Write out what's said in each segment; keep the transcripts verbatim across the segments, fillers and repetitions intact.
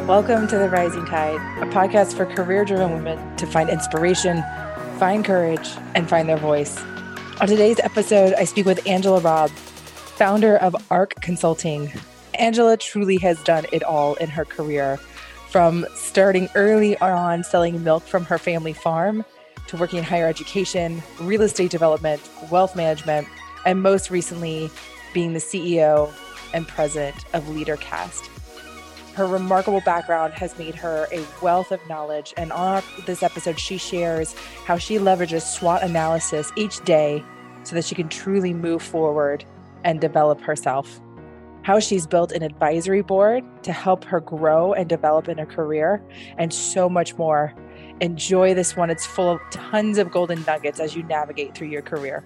Welcome to The Rising Tide, a podcast for career-driven women to find inspiration, find courage, and find their voice. On today's episode, I speak with Angela Robb, founder of ARC Consulting. Angela truly has done it all in her career, from starting early on selling milk from her family farm to working in higher education, real estate development, wealth management, and most recently being the C E O and president of LeaderCast. Her remarkable background has made her a wealth of knowledge, and on this episode, she shares how she leverages SWOT analysis each day so that she can truly move forward and develop herself. How she's built an advisory board to help her grow and develop in her career, and so much more. Enjoy this one. It's full of tons of golden nuggets as you navigate through your career.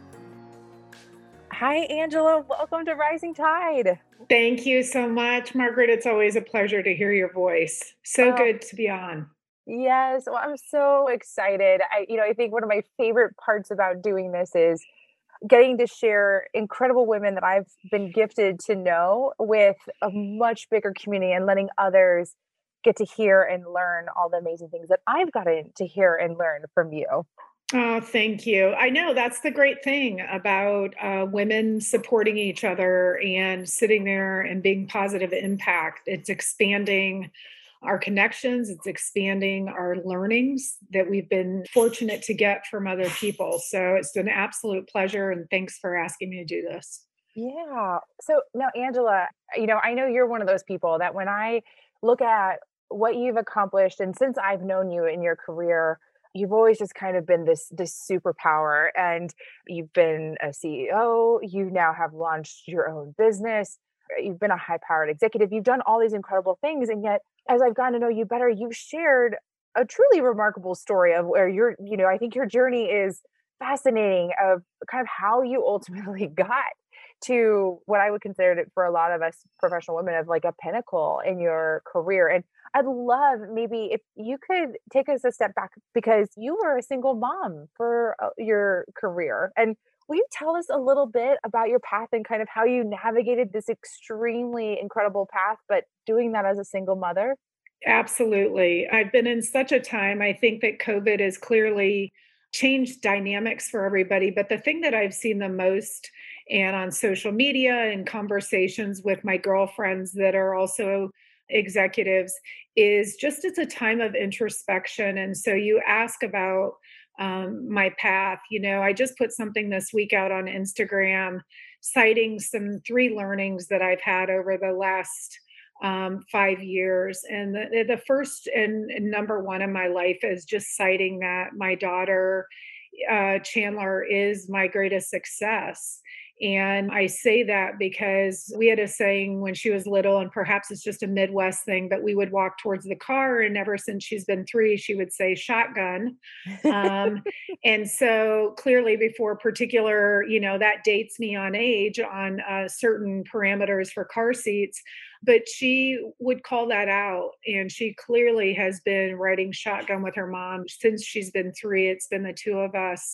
Hi, Angela. Welcome to Rising Tide. Thank you so much, Margaret. It's always a pleasure to hear your voice. So oh, good to be on. Yes. Well, I'm so excited. I, you know, I think one of my favorite parts about doing this is getting to share incredible women that I've been gifted to know with a much bigger community and letting others get to hear and learn all the amazing things that I've gotten to hear and learn from you. Oh, thank you. I know that's the great thing about uh, women supporting each other and sitting there and being positive impact. It's expanding our connections. It's expanding our learnings that we've been fortunate to get from other people. So it's an absolute pleasure. And thanks for asking me to do this. Yeah. So now, Angela, you know, I know you're one of those people that when I look at what you've accomplished, and since I've known you in your career, you've always just kind of been this this superpower, and you've been a C E O. You now have launched your own business. You've been a high-powered executive. You've done all these incredible things. And yet, as I've gotten to know you better, you've shared a truly remarkable story of where you're, you know, I think your journey is fascinating of kind of how you ultimately got to what I would consider it for a lot of us professional women of like a pinnacle in your career. And I'd love maybe if you could take us a step back, because you were a single mom for your career. And will you tell us a little bit about your path and kind of how you navigated this extremely incredible path, but doing that as a single mother? Absolutely. I've been in such a time. I think that COVID has clearly changed dynamics for everybody. But the thing that I've seen the most, and on social media and conversations with my girlfriends that are also executives, is just it's a time of introspection. And so you ask about um, my path. You know, I just put something this week out on Instagram citing some three learnings that I've had over the last um, five years. And the, the first and, and number one in my life is just citing that my daughter, uh, Chandler, is my greatest success. And I say that because we had a saying when she was little, and perhaps it's just a Midwest thing, but we would walk towards the car, and ever since she's been three, she would say shotgun. Um, and so clearly before particular, you know, that dates me on age on uh, certain parameters for car seats, but she would call that out. And she clearly has been riding shotgun with her mom since she's been three. It's been the two of us.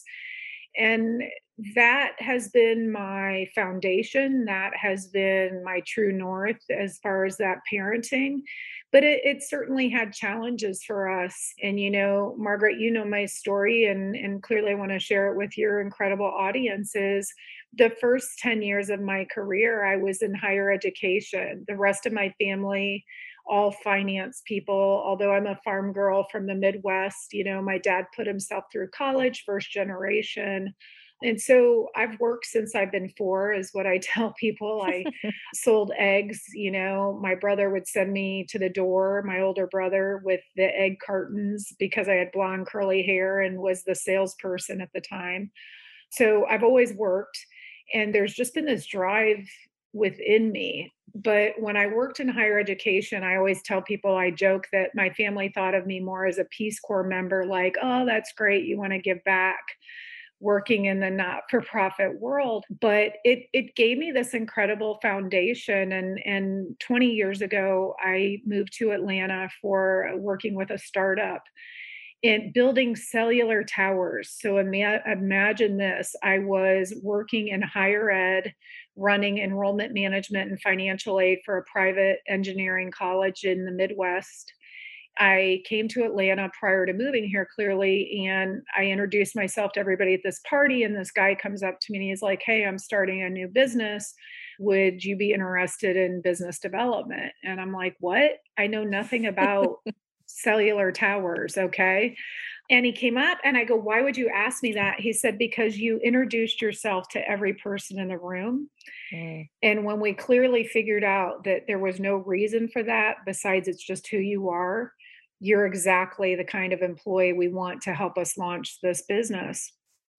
And that has been my foundation. That has been my true north as far as that parenting. But it, it certainly had challenges for us. And, you know, Margaret, you know my story, and, and clearly I want to share it with your incredible audiences. The first ten years of my career, I was in higher education. The rest of my family, all finance people, although I'm a farm girl from the Midwest. You know, my dad put himself through college, first generation. And so I've worked since I've been four, is what I tell people. I sold eggs. You know, my brother would send me to the door, my older brother, with the egg cartons because I had blonde curly hair and was the salesperson at the time. So I've always worked, and there's just been this drive within me. But when I worked in higher education, I always tell people, I joke that my family thought of me more as a Peace Corps member, like, oh, that's great, you want to give back, working in the not-for-profit world. But it it gave me this incredible foundation. And, and twenty years ago, I moved to Atlanta for working with a startup in building cellular towers. So ima- imagine this. I was working in higher ed running enrollment management and financial aid for a private engineering college in the Midwest. I came to Atlanta prior to moving here, clearly, and I introduced myself to everybody at this party. And this guy comes up to me and he's like, "Hey, I'm starting a new business. Would you be interested in business development?" And I'm like, "What? I know nothing about cellular towers." Okay. And he came up and I go, "Why would you ask me that?" He said, "Because you introduced yourself to every person in the room. Mm. And when we clearly figured out that there was no reason for that, besides it's just who you are, you're exactly the kind of employee we want to help us launch this business."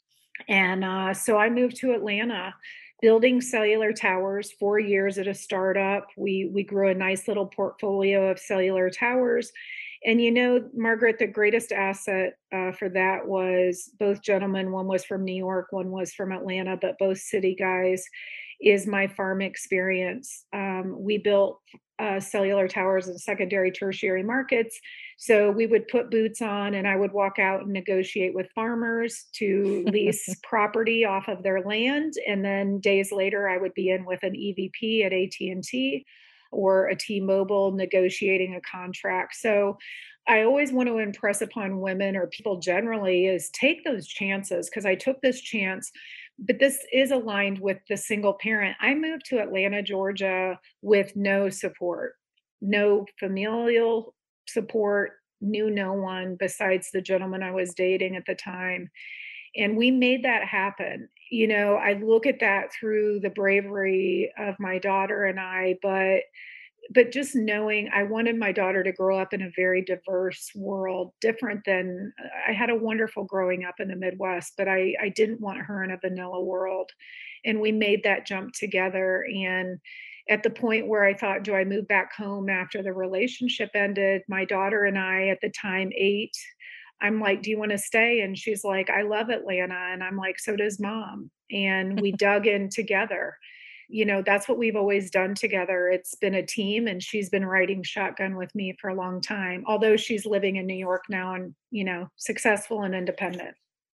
And uh, so I moved to Atlanta, building cellular towers, four years at a startup. We we grew a nice little portfolio of cellular towers. And you know, Margaret, the greatest asset uh, for that was both gentlemen. One was from New York, one was from Atlanta, but both city guys. Is my farm experience. Um, we built uh, cellular towers in secondary, tertiary markets. So we would put boots on, and I would walk out and negotiate with farmers to lease property off of their land. And then days later, I would be in with an E V P at A T and T or a T-Mobile negotiating a contract. So I always want to impress upon women or people generally is take those chances, because I took this chance. But this is aligned with the single parent. I moved to Atlanta, Georgia with no support, no familial support, knew no one besides the gentleman I was dating at the time. And we made that happen. You know, I look at that through the bravery of my daughter and I, but but just knowing I wanted my daughter to grow up in a very diverse world, different than I had a wonderful growing up in the Midwest, but I, I didn't want her in a vanilla world. And we made that jump together. And at the point where I thought, do I move back home after the relationship ended? My daughter and I, at the time, eight. I'm like, "Do you want to stay?" And she's like, "I love Atlanta." And I'm like, "So does mom." And we dug in together. You know, that's what we've always done together. It's been a team, and she's been riding shotgun with me for a long time, although she's living in New York now and, you know, successful and independent.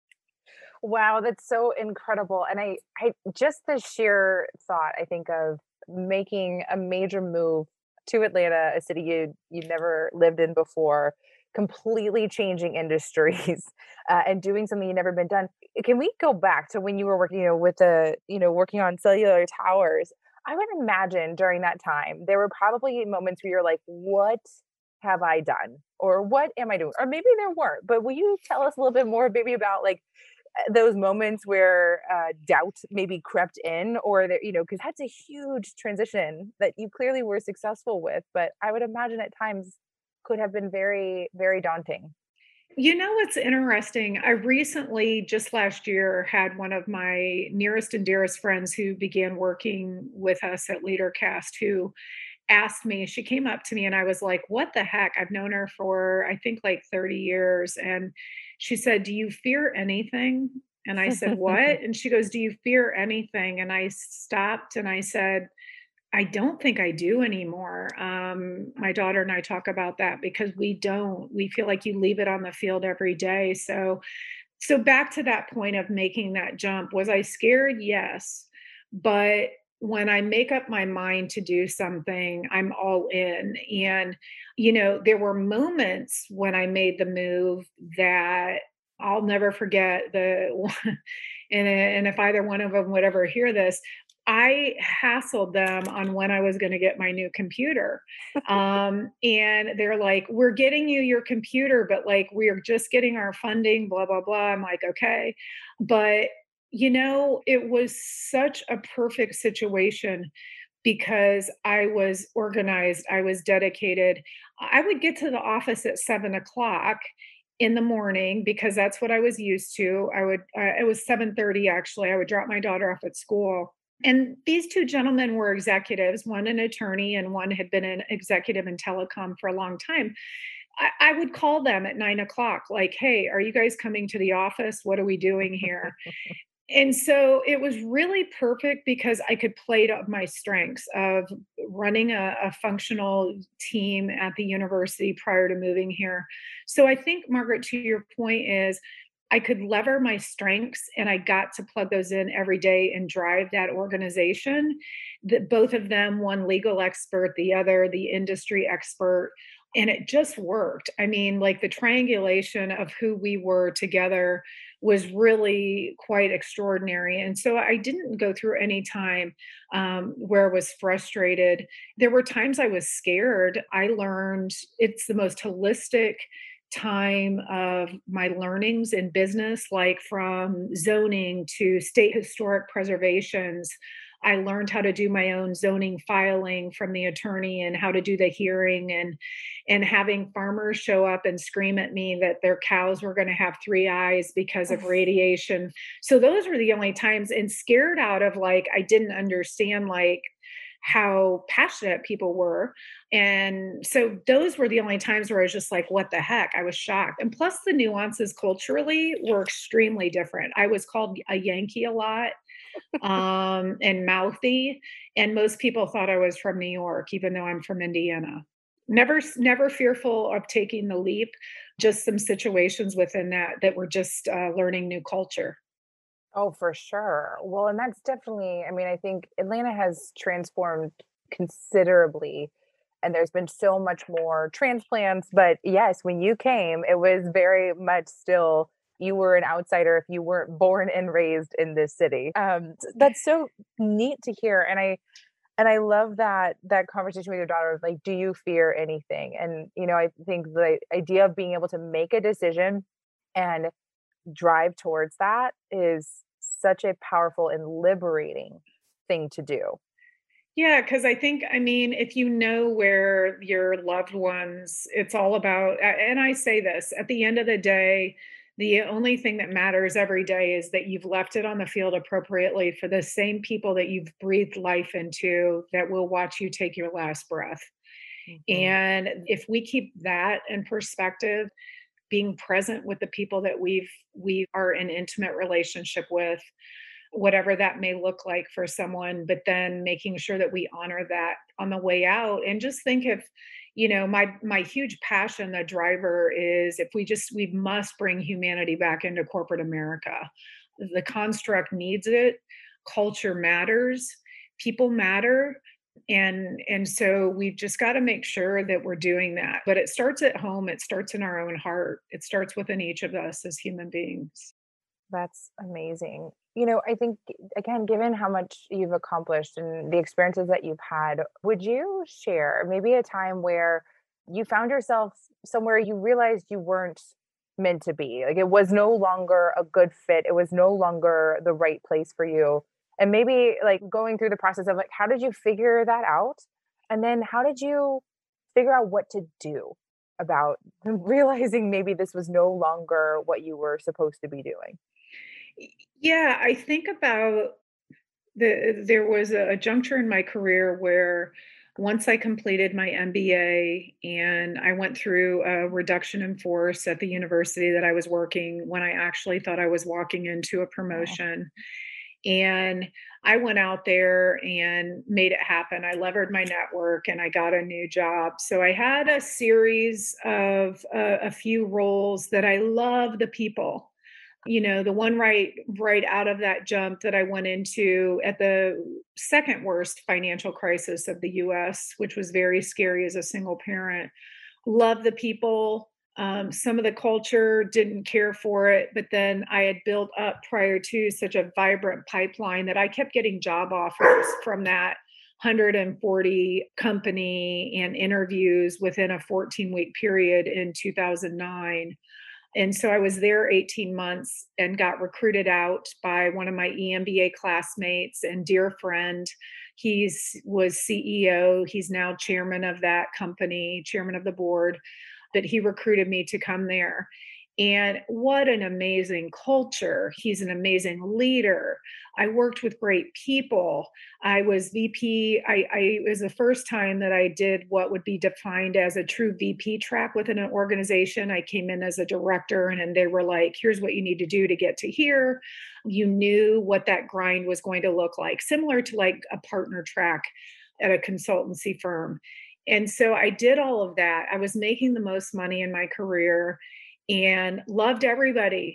Wow, that's so incredible. And I, I just the sheer thought, I think of making a major move to Atlanta, a city you you never lived in before, completely changing industries, uh, and doing something you've never been done. Can we go back to when you were working, you know, with the, you know, working on cellular towers? I would imagine during that time there were probably moments where you're like, "What have I done?" Or "What am I doing?" Or maybe there weren't. But will you tell us a little bit more, maybe about like those moments where uh, doubt maybe crept in, or that, you know, because that's a huge transition that you clearly were successful with, but I would imagine at times could have been very, very daunting. You know what's interesting? I recently, just last year, had one of my nearest and dearest friends who began working with us at LeaderCast who asked me, she came up to me and I was like, "What the heck?" I've known her for, I think, like thirty years. And she said, "Do you fear anything?" And I said, "What?" And she goes, "Do you fear anything?" And I stopped and I said, "I don't think I do anymore." Um, my daughter and I talk about that because we don't. We feel like you leave it on the field every day. So, so back to that point of making that jump, was I scared? Yes. But when I make up my mind to do something, I'm all in. And, you know, there were moments when I made the move that I'll never forget. The and, and if either one of them would ever hear this, I hassled them on when I was going to get my new computer. Um, and they're like, "We're getting you your computer, but like, we're just getting our funding, blah, blah, blah." I'm like, "Okay." But, you know, it was such a perfect situation because I was organized, I was dedicated. I would get to the office at seven o'clock in the morning because that's what I was used to. I would, uh, it was seven thirty actually. I would drop my daughter off at school. And these two gentlemen were executives, one an attorney and one had been an executive in telecom for a long time. I, I would call them at nine o'clock, like, "Hey, are you guys coming to the office? What are we doing here?" And so it was really perfect because I could play to my strengths of running a, a functional team at the university prior to moving here. So I think, Margaret, to your point is, I could lever my strengths and I got to plug those in every day and drive that organization. That both of them, one legal expert, the other the industry expert, and it just worked. I mean, like the triangulation of who we were together was really quite extraordinary. And so I didn't go through any time um, where I was frustrated. There were times I was scared. I learned it's the most holistic time of my learnings in business, like from zoning to state historic preservations. I learned how to do my own zoning filing from the attorney and how to do the hearing, and and having farmers show up and scream at me that their cows were going to have three eyes because of radiation. So those were the only times, and scared out of like I didn't understand like how passionate people were. And so those were the only times where I was just like, what the heck? I was shocked. And plus, the nuances culturally were extremely different. I was called a Yankee a lot um, and mouthy. And most people thought I was from New York, even though I'm from Indiana. Never, never fearful of taking the leap. Just some situations within that that were just uh, learning new culture. Oh, for sure. Well, and that's definitely, I mean, I think Atlanta has transformed considerably and there's been so much more transplants. But yes, when you came, it was very much still, you were an outsider if you weren't born and raised in this city. Um, that's so neat to hear. And I, and I love that, that conversation with your daughter of like, do you fear anything? And, you know, I think the idea of being able to make a decision and drive towards that is such a powerful and liberating thing to do. Yeah, because I think, I mean, if you know where your loved ones, it's all about, and I say this at the end of the day, the only thing that matters every day is that you've left it on the field appropriately for the same people that you've breathed life into that will watch you take your last breath. Mm-hmm. And if we keep that in perspective, being present with the people that we've we are in intimate relationship with, whatever that may look like for someone, but then making sure that we honor that on the way out. And just think if, you know, my my huge passion, the driver is if we just we must bring humanity back into corporate America. The construct needs it. Culture matters. People matter. And and so we've just got to make sure that we're doing that. But it starts at home. It starts in our own heart. It starts within each of us as human beings. That's amazing. You know, I think, again, given how much you've accomplished and the experiences that you've had, would you share maybe a time where you found yourself somewhere you realized you weren't meant to be? Like it was no longer a good fit. It was no longer the right place for you. And maybe like going through the process of like, how did you figure that out? And then how did you figure out what to do about realizing maybe this was no longer what you were supposed to be doing? Yeah, I think about the there was a, a juncture in my career where once I completed my M B A and I went through a reduction in force at the university that I was working when I actually thought I was walking into a promotion. And I went out there and made it happen. I levered my network and I got a new job. So I had a series of uh, a few roles that I love the people. You know, the one right right out of that jump that I went into at the second worst financial crisis of the U S, which was very scary as a single parent. Love the people. Um, some of the culture didn't care for it, but then I had built up prior to such a vibrant pipeline that I kept getting job offers from that one hundred forty company and interviews within a fourteen week period in two thousand nine. And so I was there eighteen months and got recruited out by one of my E M B A classmates and dear friend. He's was C E O. He's now chairman of that company, chairman of the board, but he recruited me to come there. And what an amazing culture. He's an amazing leader. I worked with great people. I was V P. I, I it was the first time that I did what would be defined as a true V P track within an organization. I came in as a director and, and they were like, here's what you need to do to get to here. You knew what that grind was going to look like, similar to like a partner track at a consultancy firm. And so I did all of that. I was making the most money in my career and loved everybody.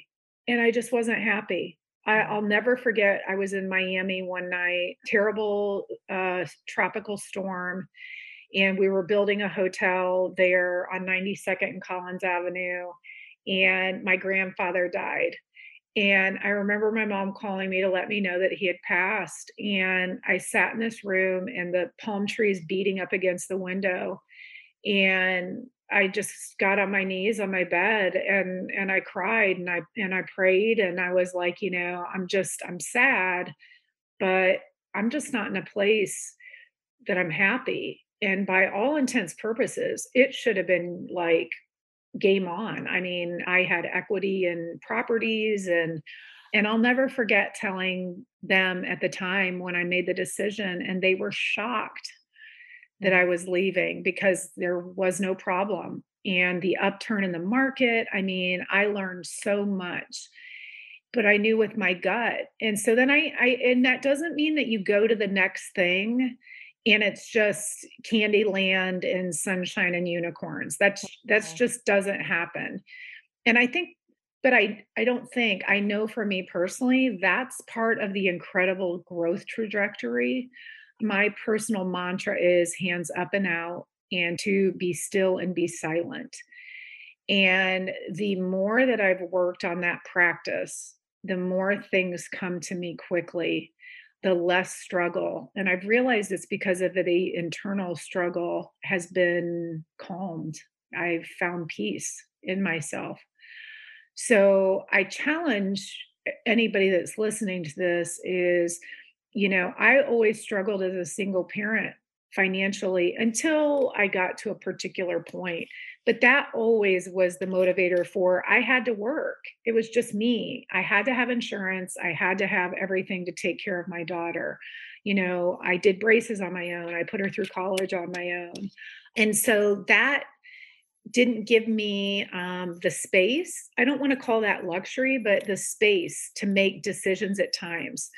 and I just wasn't happy. I, I'll never forget. I was in Miami one night, terrible uh, tropical storm, and we were building a hotel there on ninety-second and Collins Avenue, and my grandfather died. And I remember my mom calling me to let me know that he had passed. And I sat in this room and the palm trees beating up against the window. And I just got on my knees on my bed and and I cried and I and I prayed and I was like, you know, I'm just I'm sad, but I'm just not in a place that I'm happy. And by all intents purposes, it should have been like game on. I mean, I had equity in properties and and I'll never forget telling them at the time when I made the decision and they were shocked that I was leaving because there was no problem. And the upturn in the market, I mean, I learned so much, but I knew with my gut. And so then I, I, and that doesn't mean that you go to the next thing and it's just candy land and sunshine and unicorns. That's, that's just doesn't happen. And I think, but I, I don't think, I know for me personally, that's part of the incredible growth trajectory. My personal mantra is hands up and out and to be still and be silent. And the more that I've worked on that practice, the more things come to me quickly, the less struggle. And I've realized it's because of the internal struggle has been calmed. I've found peace in myself. So I challenge anybody that's listening to this is, you know, I always struggled as a single parent financially until I got to a particular point. But that always was the motivator for I had to work. It was just me. I had to have insurance. I had to have everything to take care of my daughter. You know, I did braces on my own. I put her through college on my own. And so that didn't give me um, the space. I don't want to call that luxury, but the space to make decisions at times.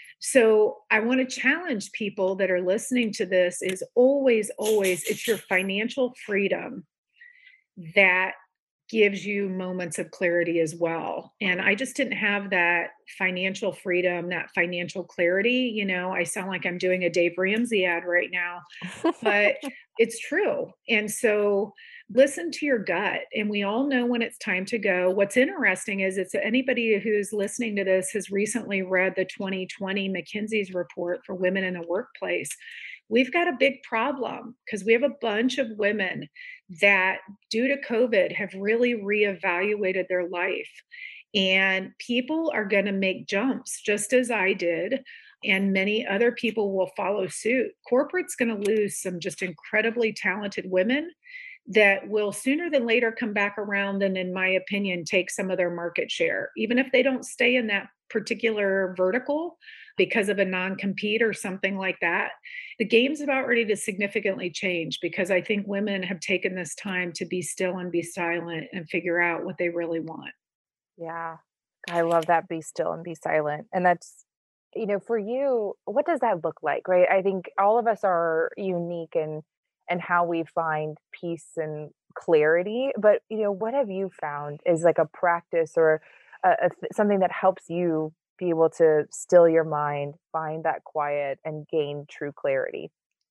So I want to challenge people that are listening to this is always, always, it's your financial freedom that gives you moments of clarity as well. And I just didn't have that financial freedom, that financial clarity. You know, I sound like I'm doing a Dave Ramsey ad right now, but it's true. And so listen to your gut. And we all know when it's time to go. What's interesting is it's anybody who's listening to this has recently read the twenty twenty McKinsey's report for women in the workplace. We've got a big problem because we have a bunch of women that due to COVID have really reevaluated their life. And people are going to make jumps just as I did. And many other people will follow suit. Corporate's going to lose some just incredibly talented women that will sooner than later come back around and, in my opinion, take some of their market share, even if they don't stay in that particular vertical because of a non-compete or something like that. The game's about ready to significantly change because I think women have taken this time to be still and be silent and figure out what they really want. Yeah. I love that be still and be silent. And that's, you know, for you, what does that look like, right? I think all of us are unique in and how we find peace and clarity. But, you know, what have you found is like a practice or a, a, something that helps you be able to still your mind, find that quiet and gain true clarity?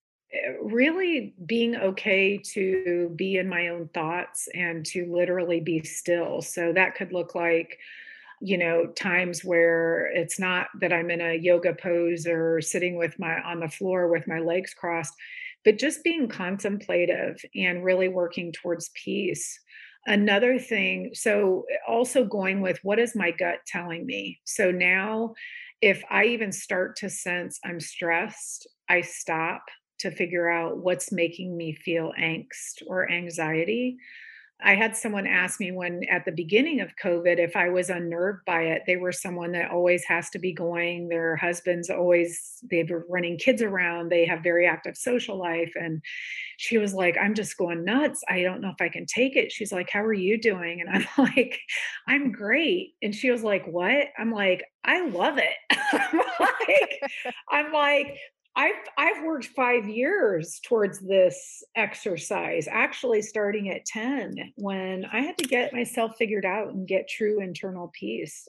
Really being okay to be in my own thoughts and to literally be still. So that could look like, you know, times where it's not that I'm in a yoga pose or sitting with my on the floor with my legs crossed, but just being contemplative and really working towards peace. Another thing, so also going with what is my gut telling me? So now, if I even start to sense I'm stressed, I stop to figure out what's making me feel angst or anxiety. I had someone ask me when at the beginning of COVID if I was unnerved by it. They were someone that always has to be going. Their husband's always, they've been running kids around. They have very active social life. And she was like, I'm just going nuts. I don't know if I can take it. She's like, how are you doing? And I'm like, I'm great. And she was like, what? I'm like, I love it. I'm like, I'm like, I've I've worked five years towards this exercise, actually starting at ten when I had to get myself figured out and get true internal peace.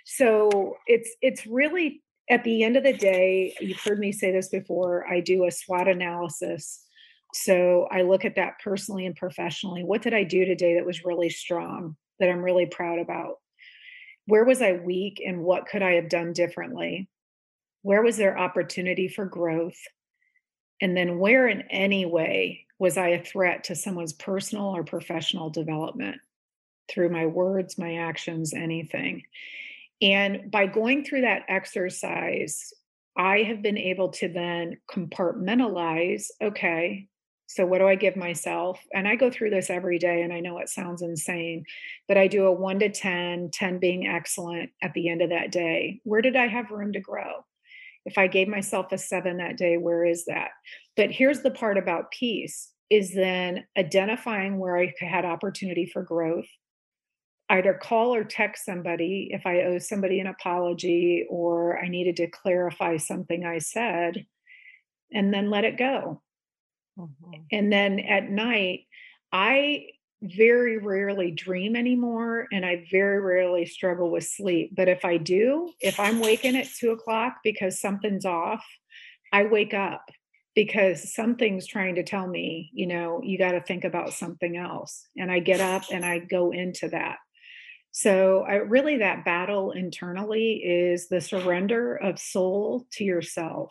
So it's it's really at the end of the day, you've heard me say this before, I do a SWOT analysis. So I look at that personally and professionally. What did I do today that was really strong, that I'm really proud about? Where was I weak and what could I have done differently? Where was there opportunity for growth? And then where in any way was I a threat to someone's personal or professional development through my words, my actions, anything? And by going through that exercise, I have been able to then compartmentalize, okay, so what do I give myself? And I go through this every day, and I know it sounds insane, but I do a one to ten, ten being excellent at the end of that day. Where did I have room to grow? If I gave myself a seven that day, where is that? But here's the part about peace is then identifying where I had opportunity for growth, either call or text somebody if I owe somebody an apology or I needed to clarify something I said, and then let it go. Mhm. And then at night, I very rarely dream anymore and I very rarely struggle with sleep. But if I do, if I'm waking at two o'clock because something's off, I wake up because something's trying to tell me, you know, you got to think about something else. And I get up and I go into that. So I really that battle internally is the surrender of soul to yourself.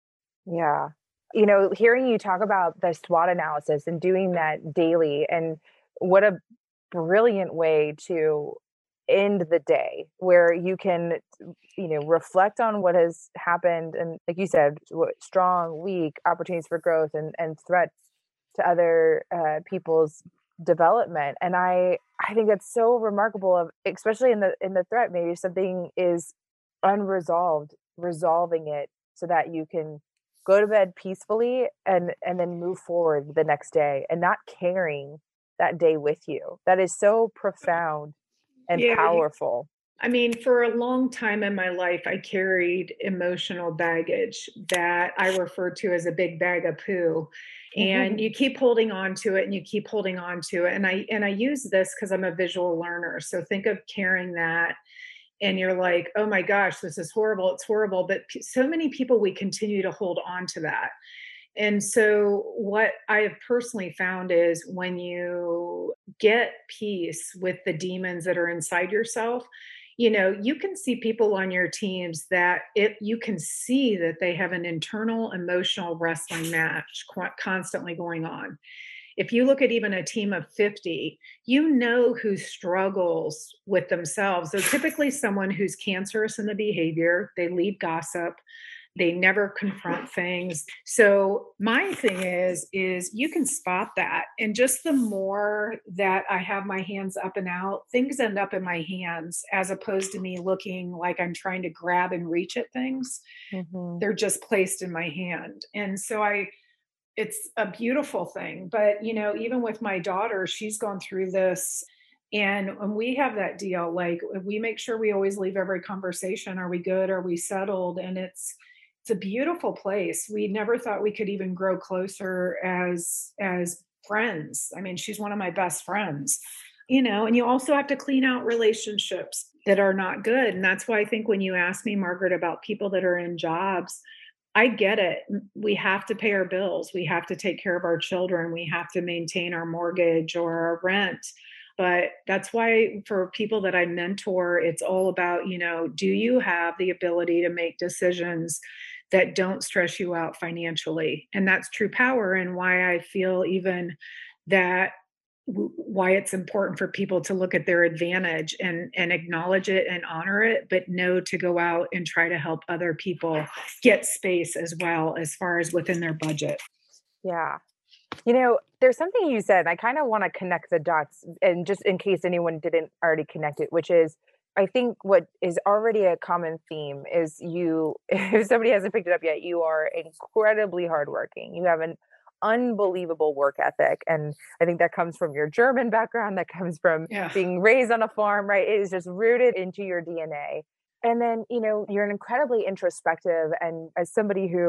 Yeah. You know, hearing you talk about the SWOT analysis and doing that daily, and what a brilliant way to end the day where you can, you know, reflect on what has happened. And like you said, what, strong, weak, opportunities for growth and, and threats to other uh, people's development. And I, I think that's so remarkable of, especially in the, in the threat, maybe something is unresolved, resolving it so that you can go to bed peacefully and and then move forward the next day and not carrying that day with you. That is so profound and Yeah, you, powerful. I mean, for a long time in my life, I carried emotional baggage that I refer to as a big bag of poo. And you keep holding on to it and you keep holding on to it. And I and I use this because I'm a visual learner. So think of carrying that and you're like, oh my gosh, this is horrible. It's horrible. But p- so many people, we continue to hold on to that. And so, what I have personally found is when you get peace with the demons that are inside yourself, you know, you can see people on your teams that it you can see that they have an internal emotional wrestling match qu- constantly going on. If you look at even a team of fifty, you know who struggles with themselves. They're typically someone who's cancerous in the behavior, they lead gossip, they never confront things. So my thing is is you can spot that, and just the more that I have my hands up and out, things end up in my hands as opposed to me looking like I'm trying to grab and reach at things. Mhm. They're just placed in my hand. And so I it's a beautiful thing. But, you know, even with my daughter, she's gone through this. And when we have that deal, like we make sure we always leave every conversation. Are we good? Are we settled? And it's, it's a beautiful place. We never thought we could even grow closer as, as friends. I mean, she's one of my best friends, you know, and you also have to clean out relationships that are not good. And that's why I think when you ask me, Margaret, about people that are in jobs, I get it. We have to pay our bills. We have to take care of our children. We have to maintain our mortgage or our rent. But that's why for people that I mentor, it's all about, you know, do you have the ability to make decisions that don't stress you out financially? And that's true power, and why I feel even that w- why it's important for people to look at their advantage and and acknowledge it and honor it, but know to go out and try to help other people get space as well as far as within their budget. Yeah. You know, there's something you said, I kind of want to connect the dots, and just in case anyone didn't already connect it, which is I think what is already a common theme is you, if somebody hasn't picked it up yet, you are incredibly hardworking. You have an unbelievable work ethic. And I think that comes from your German background, that comes from Yeah. being raised on a farm, right? It is just rooted into your D N A. And then, you know, you're an incredibly introspective, and as somebody who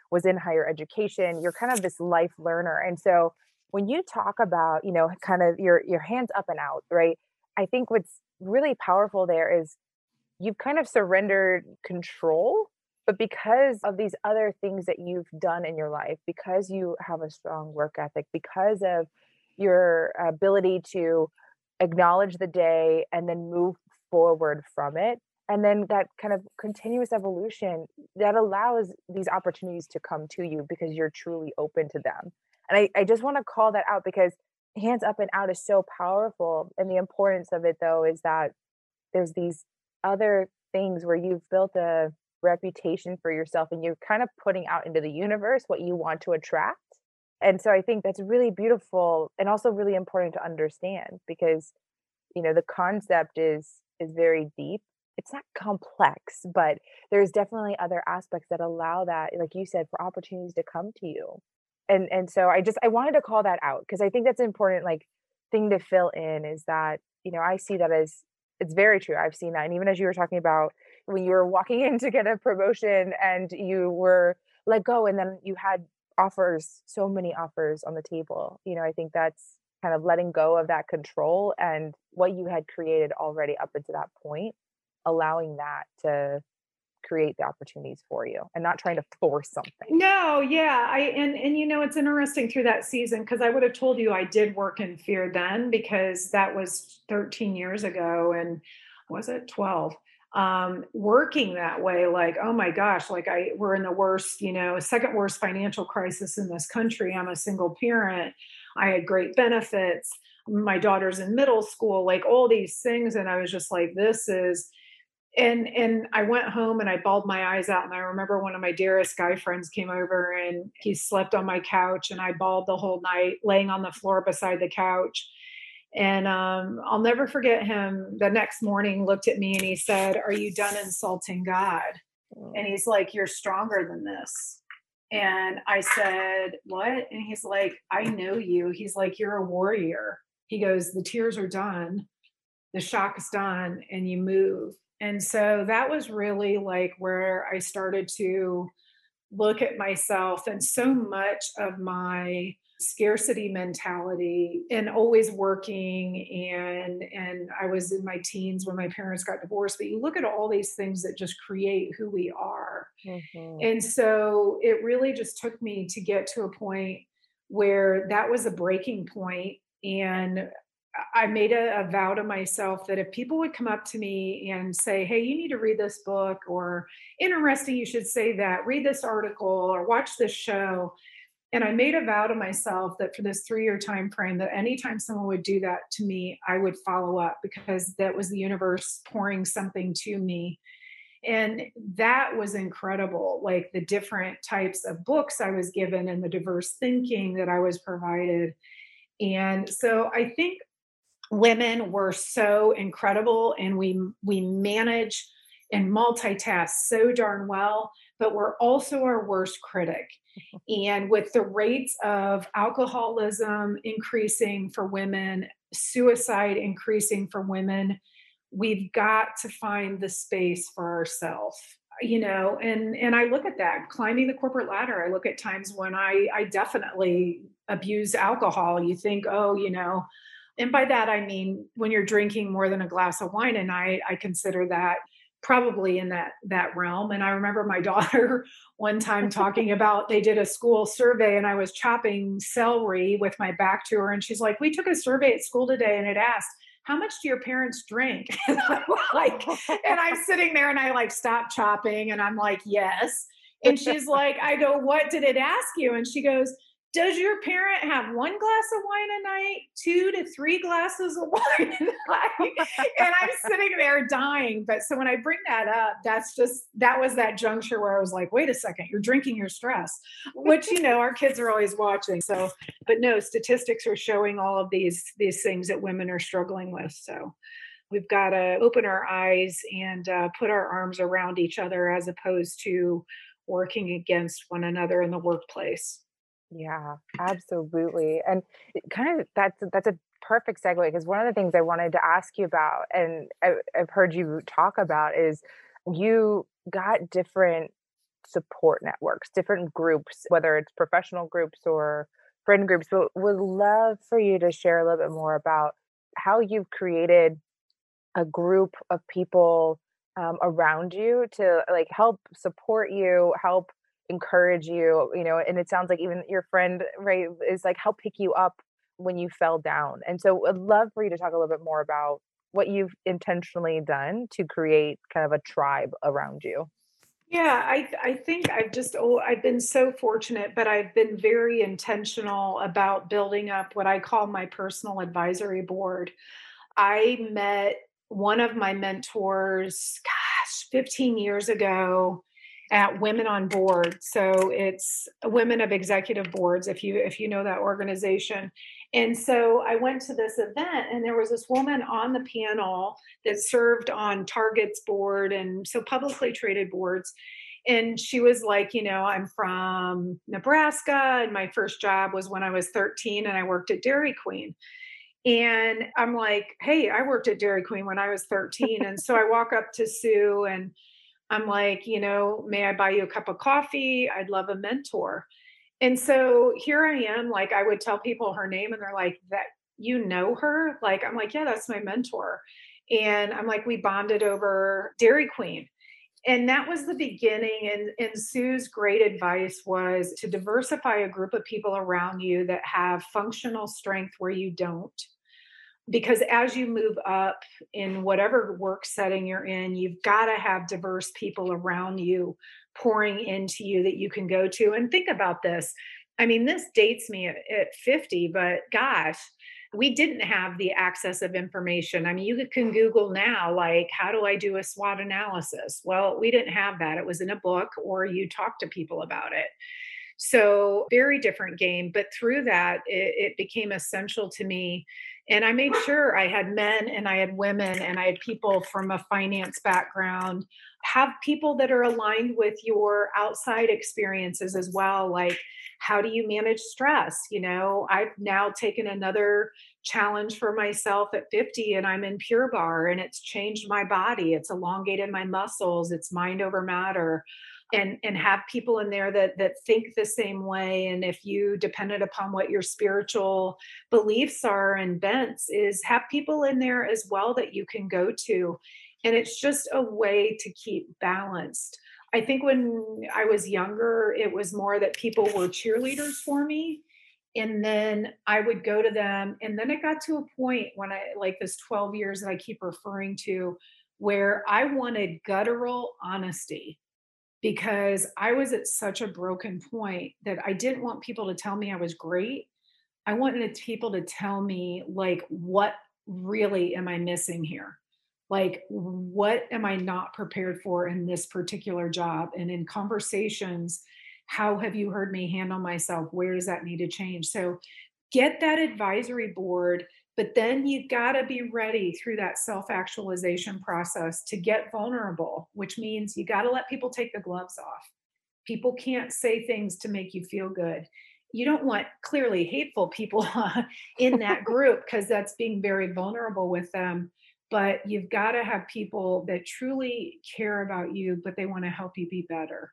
was in higher education. You're kind of this life learner. And so when you talk about, you know, kind of your your hands up and out, right? I think what's really powerful there is you've kind of surrendered control, but because of these other things that you've done in your life, because you have a strong work ethic, because of your ability to acknowledge the day and then move forward from it, and then that kind of continuous evolution that allows these opportunities to come to you because you're truly open to them. And I, I just want to call that out because hands up and out is so powerful. And the importance of it, though, is that there's these other things where you've built a reputation for yourself and you're kind of putting out into the universe what you want to attract. And so I think that's really beautiful and also really important to understand because, you know, the concept is is very deep. It's not complex, but there's definitely other aspects that allow that, like you said, for opportunities to come to you. And and so I just I wanted to call that out because I think that's an important like thing to fill in is that, you know, I see that as it's very true. I've seen that. And even as you were talking about when you were walking in to get a promotion and you were let go and then you had offers, so many offers on the table. You know, I think that's kind of letting go of that control and what you had created already up until that point, allowing that to create the opportunities for you and not trying to force something. No, yeah. I and and you know it's interesting through that season because I would have told you I did work in fear then because that was thirteen years ago and was it twelve? Um, working that way, like, oh my gosh, like I we're in the worst, you know, second worst financial crisis in this country. I'm a single parent. I had great benefits. My daughter's in middle school, like all these things. And I was just like, this is and and I went home and I bawled my eyes out. And I remember one of my dearest guy friends came over and he slept on my couch and I bawled the whole night laying on the floor beside the couch. And um, I'll never forget him the next morning looked at me and he said, "Are you done insulting God?" And Mm. he's like, "You're stronger than this." And I said, "What?" And he's like, "I know you." He's like, "You're a warrior." He goes, "The tears are done, the shock is done, and you move." And so that was really like where I started to look at myself and so much of my scarcity mentality and always working and and I was in my teens when my parents got divorced, but you look at all these things that just create who we are. Mhm. And so it really just took me to get to a point where that was a breaking point and I made a, a vow to myself that if people would come up to me and say, "Hey, you need to read this book," or "Interesting, you should say that, read this article, or watch this show." And I made a vow to myself that for this three year time frame, that anytime someone would do that to me, I would follow up because that was the universe pouring something to me. And that was incredible. Like the different types of books I was given and the diverse thinking that I was provided. And so I think women were so incredible and we we manage and multitask so darn well, but we're also our worst critic. And with the rates of alcoholism increasing for women, suicide increasing for women, we've got to find the space for ourselves. You know, and and I look at that climbing the corporate ladder. I look at times when I I definitely abuse alcohol. You think, oh, you know, and by that, I mean, when you're drinking more than a glass of wine a night, I consider that probably in that that realm. And I remember my daughter one time talking about they did a school survey and I was chopping celery with my back to her and she's like, "We took a survey at school today and it asked, how much do your parents drink?" And I'm like, and I'm sitting there and I like stop chopping and I'm like, "Yes." And she's like, I go, "What did it ask you?" And she goes, "Does your parent have one glass of wine a night, two to three glasses of wine a night?" And I'm sitting there dying. But so when I bring that up, that's just, that was that juncture where I was like, wait a second, you're drinking your stress, which, you know, our kids are always watching. So, but no, statistics are showing all of these, these things that women are struggling with. So we've got to open our eyes and uh, put our arms around each other as opposed to working against one another in the workplace. Yeah, absolutely. And it kind of that's that's a perfect segue because one of the things I wanted to ask you about, and I, I've heard you talk about, is you got different support networks, different groups, whether it's professional groups or friend groups, but would love for you to share a little bit more about how you've created a group of people um, around you to like help support you, help encourage you, you know, and it sounds like even your friend, right, is like help pick you up when you fell down. And so I'd love for you to talk a little bit more about what you've intentionally done to create kind of a tribe around you. Yeah, I I think I've just oh I've been so fortunate, but I've been very intentional about building up what I call my personal advisory board. I met one of my mentors, gosh, fifteen years ago at Women on Board. So it's Women of Executive Boards, if you if you know that organization. And so I went to this event and there was this woman on the panel that served on Target's board and so publicly traded boards. And she was like, you know, I'm from Nebraska and my first job was when I was thirteen and I worked at Dairy Queen. And I'm like, hey, I worked at Dairy Queen when I was thirteen. And so I walk up to Sue and I'm like, you know, may I buy you a cup of coffee? I'd love a mentor. And so here I am, like I would tell people her name and they're like, that you know her? Like, I'm like, yeah, that's my mentor. And I'm like, we bonded over Dairy Queen. And that was the beginning. And, and Sue's great advice was to diversify a group of people around you that have functional strength where you don't. Because as you move up in whatever work setting you're in, you've got to have diverse people around you pouring into you that you can go to. And think about this. I mean, this dates me at, at fifty, but gosh, we didn't have the access of information. I mean, you can Google now, like, how do I do a SWOT analysis? Well, we didn't have that. It was in a book or you talk to people about it. So, very different game. But through that, it, it became essential to me. And I made sure I had men and I had women and I had people from a finance background, have people that are aligned with your outside experiences as well. Like, how do you manage stress? You know, I've now taken another challenge for myself at fifty and I'm in Pure Barre and it's changed my body. It's elongated my muscles. It's mind over matter and and have people in there that that think the same way. And if you depended upon what your spiritual beliefs are and bents, is have people in there as well that you can go to. And it's just a way to keep balanced. I think when I was younger, it was more that people were cheerleaders for me. And then I would go to them. And then it got to a point when I, like this twelve years that I keep referring to, where I wanted guttural honesty because I was at such a broken point that I didn't want people to tell me I was great. I wanted people to tell me, like, what really am I missing here? Like, what am I not prepared for in this particular job? And in conversations, how have you heard me handle myself? Where does that need to change? So get that advisory board, but then you got to be ready through that self actualization process to get vulnerable, which means you got to let people take the gloves off. People can't say things to make you feel good. You don't want clearly hateful people in that group because that's being very vulnerable with them. But you've got to have people that truly care about you, but they want to help you be better.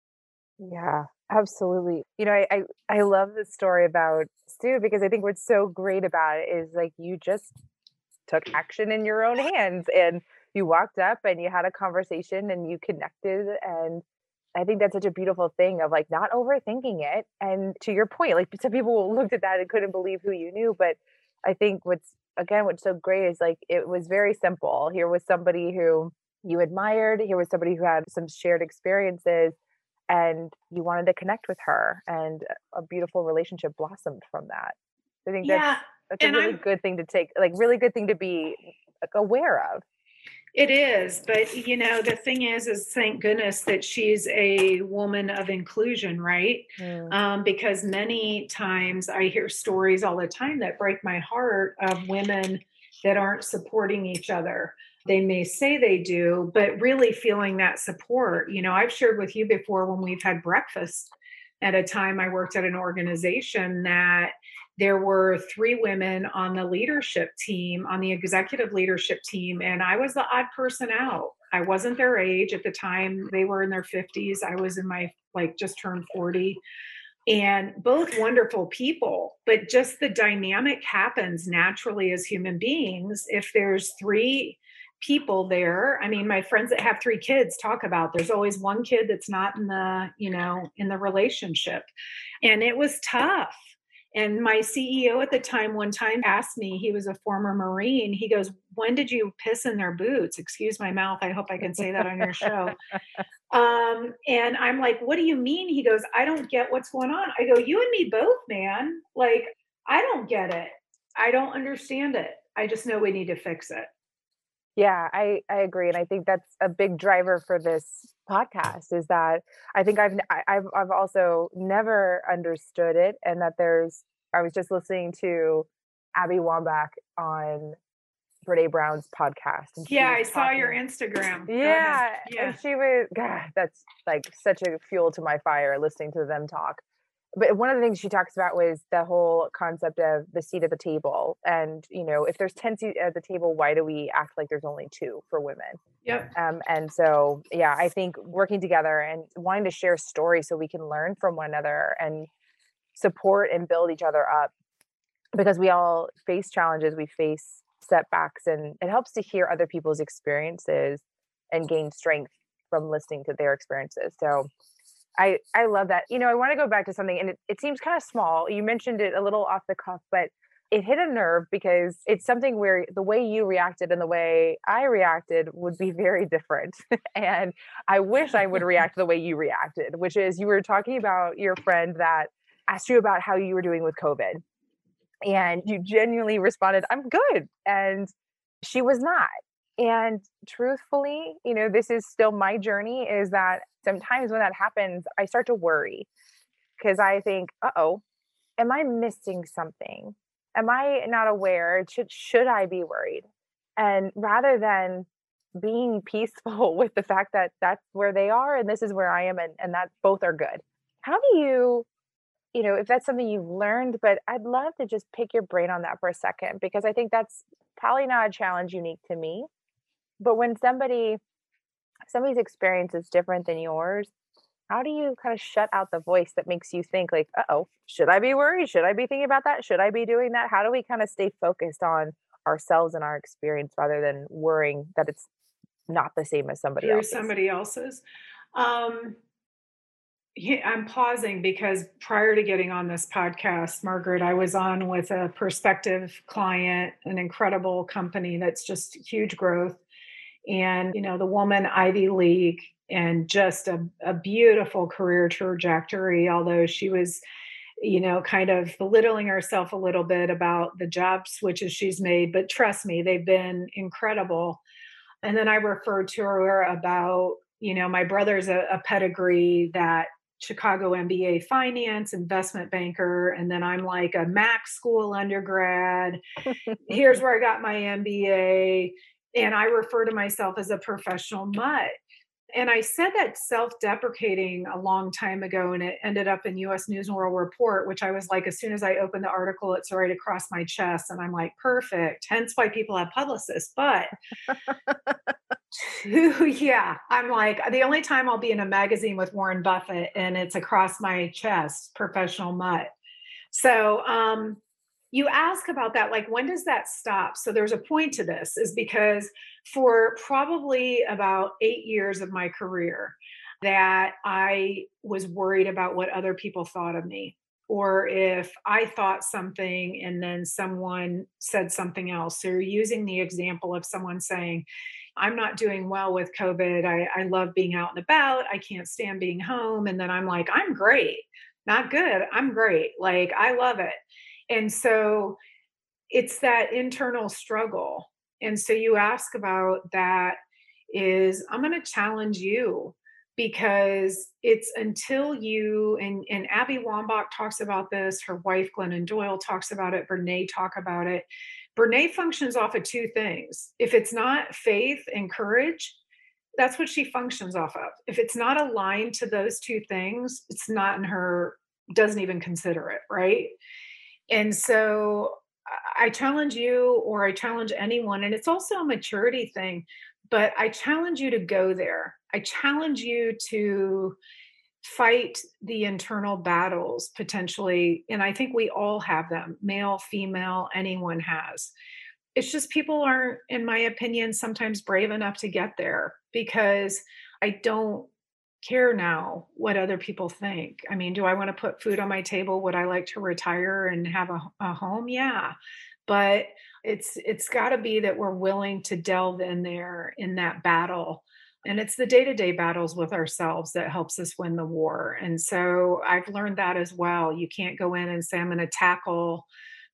Yeah, absolutely. You know, I, I I love the story about Stu because I think what's so great about it is like you just took action in your own hands and you walked up and you had a conversation and you connected. And I think that's such a beautiful thing of like not overthinking it. And to your point, like some people looked at that and couldn't believe who you knew. But I think what's again what's so great is like it was very simple. Here was somebody who you admired, here was somebody who had some shared experiences and you wanted to connect with her and a beautiful relationship blossomed from that. I think that's Yeah. that's a And really I'm good thing to take, like really good thing to be like, aware of. It is, but you know, the thing is, is thank goodness that she's a woman of inclusion, right? Mm, Um, because many times I hear stories all the time that break my heart of women that aren't supporting each other. They may say they do, but really feeling that support. You know, I've shared with you before when we've had breakfast at a time I worked at an organization that there were three women on the leadership team, on the executive leadership team, and I was the odd person out. I wasn't their age at the time. They were in their fifties. I was in my, like, just turned forty. And both wonderful people, but just the dynamic happens naturally as human beings. If there's three people there, I mean, my friends that have three kids talk about there's always one kid that's not in the, you know, in the relationship. And it was tough. And my C E O at the time, one time asked me, he was a former Marine. He goes, "When did you piss in their boots?" Excuse my mouth. I hope I can say that on your show. Um, and I'm like, "What do you mean?" He goes, "I don't get what's going on." I go, "You and me both, man. Like, I don't get it. I don't understand it. I just know we need to fix it." Yeah, I, I agree. And I think that's a big driver for this podcast is that I think I've, I- I've, I've also never understood it. And that there's, I was just listening to Abby Wambach on Brene Brown's podcast. And she Yeah, was I saw talking- your Instagram. Go ahead. Yeah. Yeah. And she was, God, that's like such a fuel to my fire listening to them talk. But one of the things she talks about was the whole concept of the seat at the table. And, you know, if there's ten seats at the table, why do we act like there's only two for women? Yep. Um, and so, yeah, I think working together and wanting to share stories so we can learn from one another and support and build each other up, because we all face challenges, we face setbacks, and it helps to hear other people's experiences and gain strength from listening to their experiences. So I, I love that. You know, I want to go back to something, and it, it seems kind of small. You mentioned it a little off the cuff, but it hit a nerve because it's something where the way you reacted and the way I reacted would be very different. And I wish I would react the way you reacted, which is you were talking about your friend that asked you about how you were doing with COVID. And you genuinely responded, "I'm good." And she was not. And truthfully, you know, this is still my journey, is that sometimes when that happens, I start to worry because I think, uh-oh, am I missing something? Am I not aware? Should, should I be worried? And rather than being peaceful with the fact that that's where they are and this is where I am, and, and that both are good. How do you, you know, if that's something you've learned, but I'd love to just pick your brain on that for a second, because I think that's probably not a challenge unique to me. But when somebody, somebody's experience is different than yours, how do you kind of shut out the voice that makes you think like, uh-oh, should I be worried? Should I be thinking about that? Should I be doing that? How do we kind of stay focused on ourselves and our experience rather than worrying that it's not the same as somebody Through else's? somebody else's. Um, yeah, I'm pausing because prior to getting on this podcast, Margaret, I was on with a prospective client, an incredible company that's just huge growth. And, you know, the woman Ivy League and just a, a beautiful career trajectory, although she was, you know, kind of belittling herself a little bit about the job switches she's made. But trust me, they've been incredible. And then I referred to her about, you know, my brother's a, a pedigree that Chicago M B A finance, investment banker. And then I'm like a Mac school undergrad. Here's where I got my M B A. And I refer to myself as a professional mutt. And I said that self-deprecating a long time ago, and it ended up in U S News and World Report, which I was like, as soon as I opened the article, it's right across my chest. And I'm like, perfect. Hence why people have publicists. But yeah, I'm like, the only time I'll be in a magazine with Warren Buffett and it's across my chest, professional mutt. So, um, you ask about that, like, when does that stop? So there's a point to this, is because for probably about eight years of my career that I was worried about what other people thought of me, or if I thought something and then someone said something else. So you're using the example of someone saying, "I'm not doing well with COVID. I, I love being out and about. I can't stand being home." And then I'm like, "I'm great." Not good. I'm great. Like, I love it. And so it's that internal struggle. And so you ask about that, is I'm going to challenge you, because it's until you, and, and Abby Wambach talks about this, her wife Glennon Doyle talks about it, Brene talk about it. Brene functions off of two things. If it's not faith and courage, that's what she functions off of. If it's not aligned to those two things, it's not in her, doesn't even consider it, right? And so I I challenge you, or I challenge anyone, and it's also a maturity thing, but I challenge you to go there. I challenge you to fight the internal battles potentially. And I think we all have them, male, female, anyone has. It's just people aren't, in my opinion, sometimes brave enough to get there because I don't care now what other people think. I mean, do I want to put food on my table? Would I like to retire and have a, a home? Yeah. But it's it's got to be that we're willing to delve in there in that battle. And it's the day-to-day battles with ourselves that helps us win the war. And so I've learned that as well. You can't go in and say, I'm going to tackle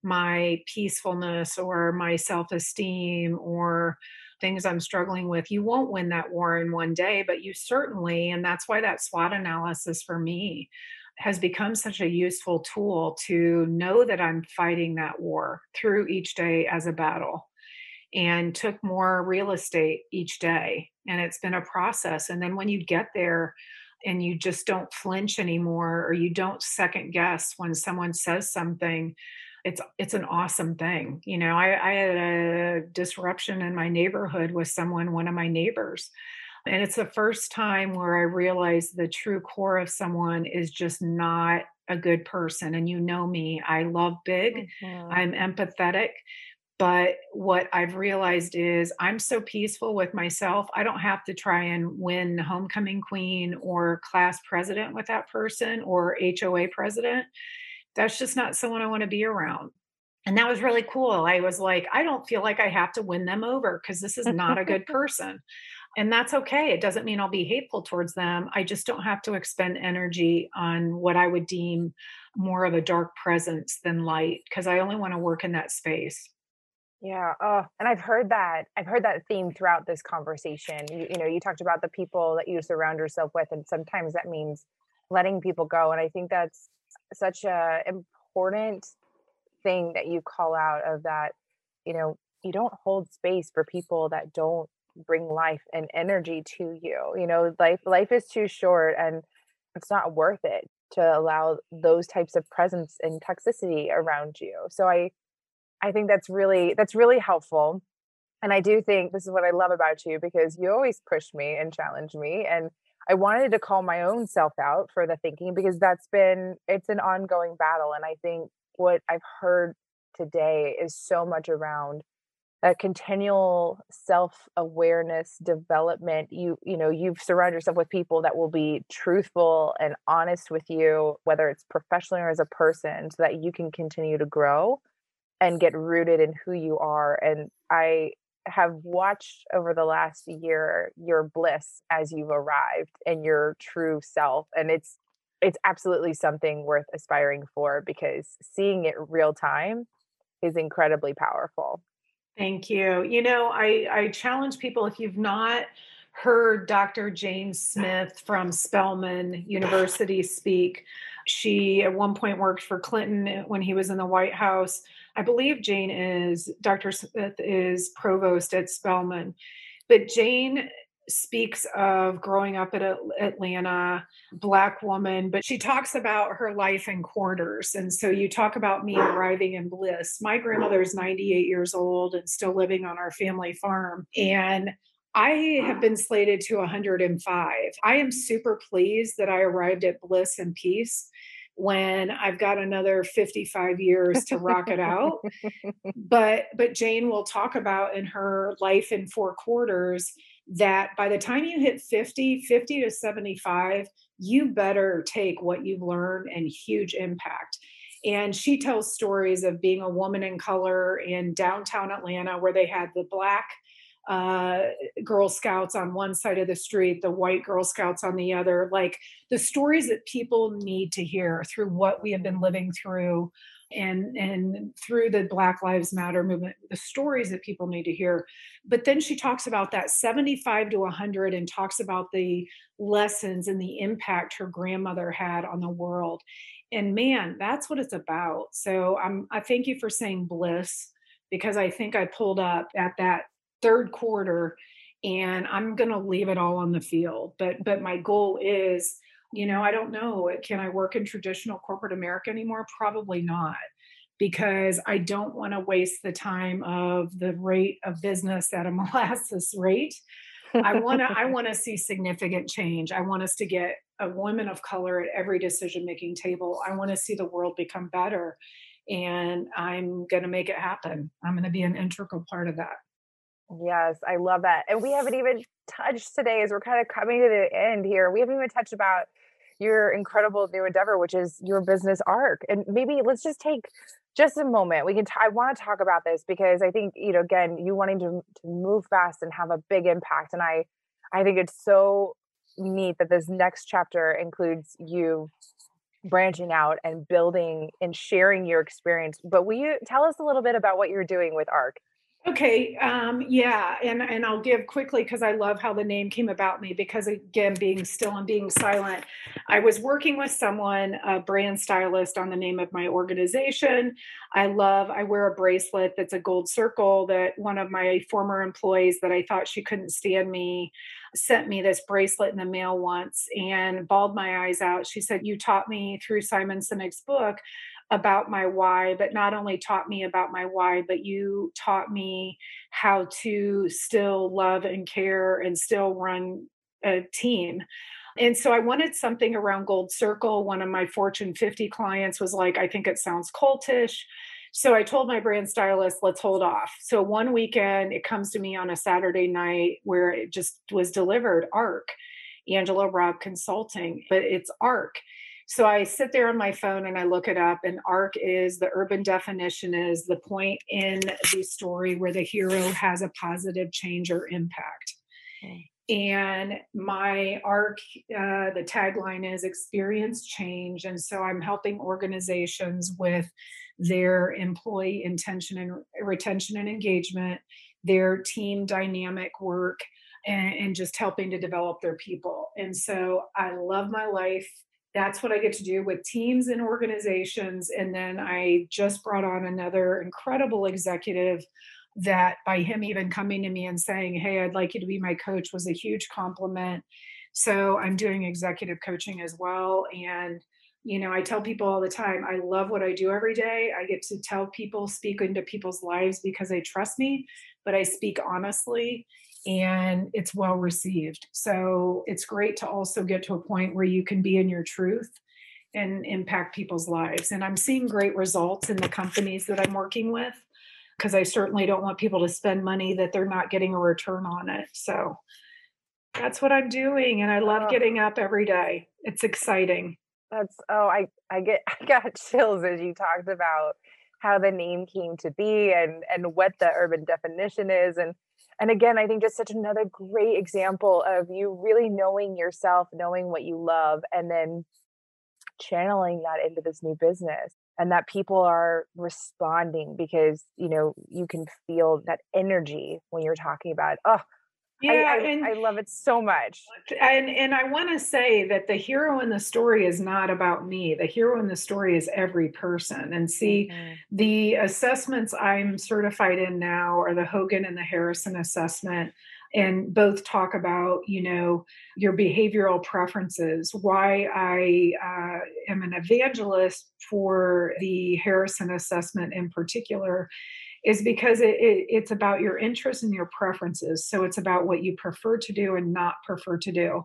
my peacefulness or my self-esteem or things I'm struggling with. You won't win that war in one day, but you certainly, and that's why that SWOT analysis for me has become such a useful tool to know that I'm fighting that war through each day as a battle, and took more real estate each day. And it's been a process. And then when you get there and you just don't flinch anymore, or you don't second guess when someone says something, it's it's an awesome thing. You know, I, I had a disruption in my neighborhood with someone, one of my neighbors. And it's the first time where I realized the true core of someone is just not a good person. And you know me, I love big, Mhm. I'm empathetic. But what I've realized is I'm so peaceful with myself. I don't have to try and win homecoming queen or class president with that person or H O A president. That's just not someone I want to be around. And that was really cool. I was like, I don't feel like I have to win them over because this is not a good person. And that's okay. It doesn't mean I'll be hateful towards them. I just don't have to expend energy on what I would deem more of a dark presence than light because I only want to work in that space. Yeah. Oh, and I've heard that. I've heard that theme throughout this conversation. You, you know, you talked about the people that you surround yourself with, and sometimes that means letting people go. And I think that's such a important thing that you call out of that, you know, you don't hold space for people that don't bring life and energy to you. You know, life life is too short and it's not worth it to allow those types of presence and toxicity around you. So I I think that's really that's really helpful. And I do think this is what I love about you because you always push me and challenge me. And I wanted to call my own self out for the thinking because that's been it's an ongoing battle. And I think what I've heard today is so much around a continual self-awareness development. You you know, you've surrounded yourself with people that will be truthful and honest with you, whether it's professionally or as a person, so that you can continue to grow and get rooted in who you are. And I have watched over the last year your bliss as you've arrived and your true self. And it's it's absolutely something worth aspiring for because seeing it real time is incredibly powerful. Thank you. You know, I, I challenge people, if you've not heard Doctor Jane Smith from Spelman University speak, she at one point worked for Clinton when he was in the White House. I believe Jane is, Doctor Smith is provost at Spelman. But Jane speaks of growing up in Atlanta, Black woman, but she talks about her life in quarters. And so you talk about me arriving in bliss. My grandmother is ninety-eight years old and still living on our family farm. And I have been slated to one hundred five. I am super pleased that I arrived at bliss and peace when I've got another fifty-five years to rock it out. But but Jane will talk about in her life in four quarters that by the time you hit fifty, fifty to seventy-five, you better take what you've learned and huge impact. And she tells stories of being a woman in color in downtown Atlanta where they had the black uh, Girl Scouts on one side of the street, the white Girl Scouts on the other, like the stories that people need to hear through what we have been living through and and through the Black Lives Matter movement, the stories that people need to hear. But then she talks about that seventy-five to one hundred and talks about the lessons and the impact her grandmother had on the world. And man, that's what it's about. So I'm I thank you for saying bliss because I think I pulled up at that third quarter and I'm going to leave it all on the field. But but my goal is, you know, I don't know, can I work in traditional corporate America anymore? Probably not. because I don't want to waste the time of the rate of business at a molasses rate. I want to I want to see significant change. I want us to get a woman of color at every decision-making table. I want to see the world become better, and I'm going to make it happen. I'm going to be an integral part of that. Yes, I love that. And we haven't even touched today as we're kind of coming to the end here. We haven't even touched about your incredible new endeavor, which is your business ARC. And maybe let's just take just a moment. We can, t- I want to talk about this because I think, you know, again, you wanting to, to move fast and have a big impact. And I, I think it's so neat that this next chapter includes you branching out and building and sharing your experience. But will you tell us a little bit about what you're doing with ARC? Okay, um, yeah, and and I'll give quickly because I love how the name came about me. Because again, being still and being silent, I was working with someone, a brand stylist, on the name of my organization. I love. I wear a bracelet that's a gold circle that one of my former employees that I thought she couldn't stand me sent me this bracelet in the mail once and bawled my eyes out. She said, "You taught me through Simon Sinek's book about my why, but not only taught me about my why, but you taught me how to still love and care and still run a team." And so I wanted something around Gold Circle. One of my Fortune fifty clients was like, "I think it sounds cultish." So I told my brand stylist, let's hold off. So one weekend, it comes to me on a Saturday night where it just was delivered, ARC, Angela Robb Consulting, but it's ARC. So I sit there on my phone and I look it up, and ARC is the urban definition is the point in the story where the hero has a positive change or impact. Mm. And my ARC, uh, the tagline is experience change. And so I'm helping organizations with their employee intention and retention and engagement, their team dynamic work, and, and just helping to develop their people. And so I love my life. That's what I get to do with teams and organizations. And then I just brought on another incredible executive that, by him even coming to me and saying, "Hey, I'd like you to be my coach," was a huge compliment. So I'm doing executive coaching as well. And, you know, I tell people all the time, I love what I do every day. I get to tell people, speak into people's lives because they trust me, but I speak honestly and it's well received. So it's great to also get to a point where you can be in your truth and impact people's lives. And I'm seeing great results in the companies that I'm working with, because I certainly don't want people to spend money that they're not getting a return on it. So that's what I'm doing. And I love Oh, getting up every day. It's exciting. that's, oh, I, I get, I got chills as you talked about how the name came to be and, and what the urban definition is. And, and again, I think just such another great example of you really knowing yourself, knowing what you love, and then channeling that into this new business, and that people are responding because, you know, you can feel that energy when you're talking about it. Oh, I, Yeah, I, and I love it so much. and and I want to say that the hero in the story is not about me. The hero in the story is every person. And see, Mhm. the assessments I'm certified in now are the Hogan and the Harrison assessment. And both talk about, you know, your behavioral preferences. Why I uh, am an evangelist for the Harrison assessment in particular is because it, it, it's about your interests and your preferences. So it's about what you prefer to do and not prefer to do.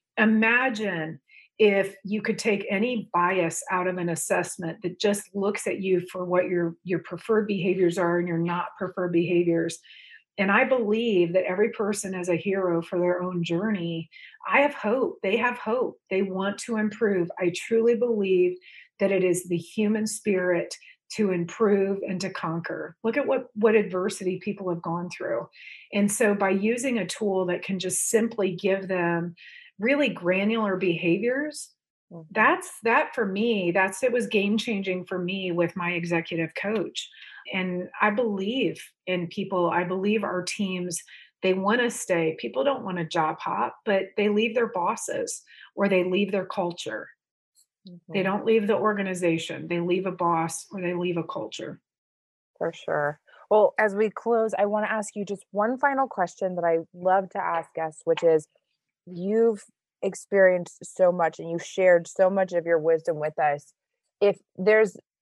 Imagine if you could take any bias out of an assessment that just looks at you for what your your preferred behaviors are and your not preferred behaviors. And I believe that every person is a hero for their own journey. I have hope. They have hope. They want to improve. I truly believe that it is the human spirit to improve and to conquer. Look at what, what adversity people have gone through. And so by using a tool that can just simply give them really granular behaviors, Mhm. that's that for me, that's it was game changing for me with my executive coach. And I believe in people. I believe our teams, they want to stay. People don't want to job hop, but they leave their bosses or they leave their culture. They Mhm. don't leave the organization. They leave a boss or they leave a culture. For sure. Well, as we close, I want to ask you just one final question that I love to ask guests, which is, you've experienced so much and you've shared so much of your wisdom with us. If there's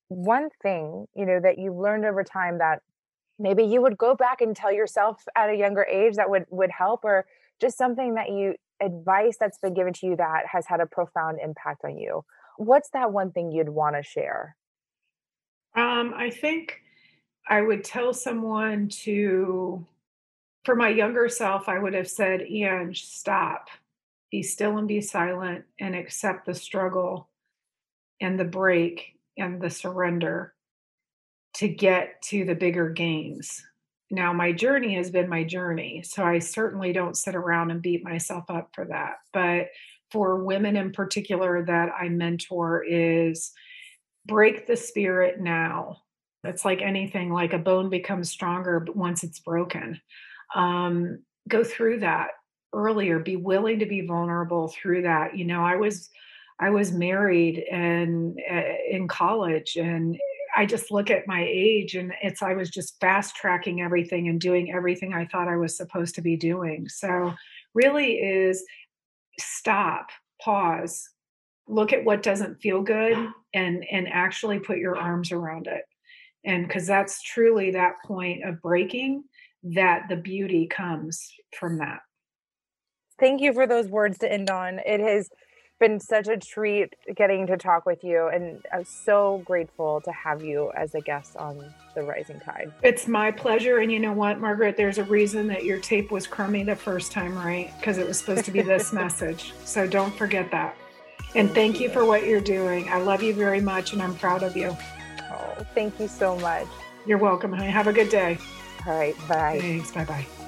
one thing, you know, that you learned over time that maybe you would go back and tell yourself at a younger age that would would help, or just something that you advice that's been given to you that has had a profound impact on you? What's that one thing you'd want to share? Um, I think I would tell someone to, for my younger self, I would have said, Ian, stop, be still and be silent and accept the struggle and the break and the surrender to get to the bigger gains. Now, my journey has been my journey, so I certainly don't sit around and beat myself up for that. But for women in particular that I mentor, is break the spirit now. It's like anything, like a bone becomes stronger but once it's broken. Um, go through that earlier, be willing to be vulnerable through that. You know, I was I was married and uh, in college, and I just look at my age, and it's I was just fast tracking everything and doing everything I thought I was supposed to be doing. So really is stop, pause, look at what doesn't feel good, and and actually put your arms around it. And because that's truly that point of breaking, that the beauty comes from that. Thank you for those words to end on. It has been such a treat getting to talk with you, and I'm so grateful to have you as a guest on The Rising Tide. It's my pleasure. And you know what, Margaret, there's a reason that your tape was crummy the first time, right? Because it was supposed to be this message. So don't forget that. And thank, thank you. you for what you're doing. I love you very much, and I'm proud of you. Oh, thank you so much. You're welcome, honey. Have a good day. All right. Bye. Thanks. Bye-bye.